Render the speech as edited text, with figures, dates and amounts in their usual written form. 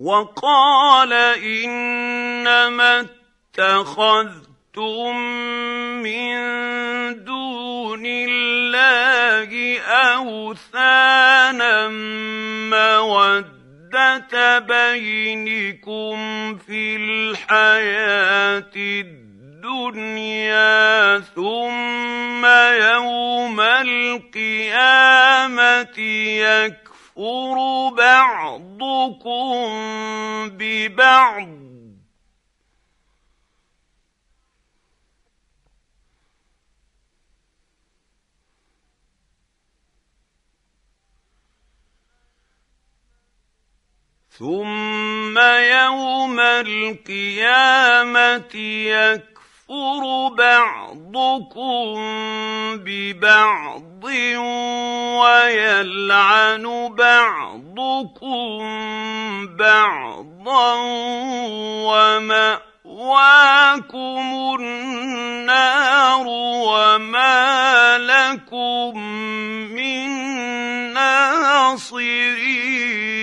وقال إنما اتخذتم من دون الله أوثانا مودة بينكم في الحياة الدنيا ثم يوم القيامة يكفر بعضكم ببعض ثم يوم القيامة يكفر بعضكم ببعض ويلعن بعضكم بعضا ومأواكم النار وما لكم من ناصرين.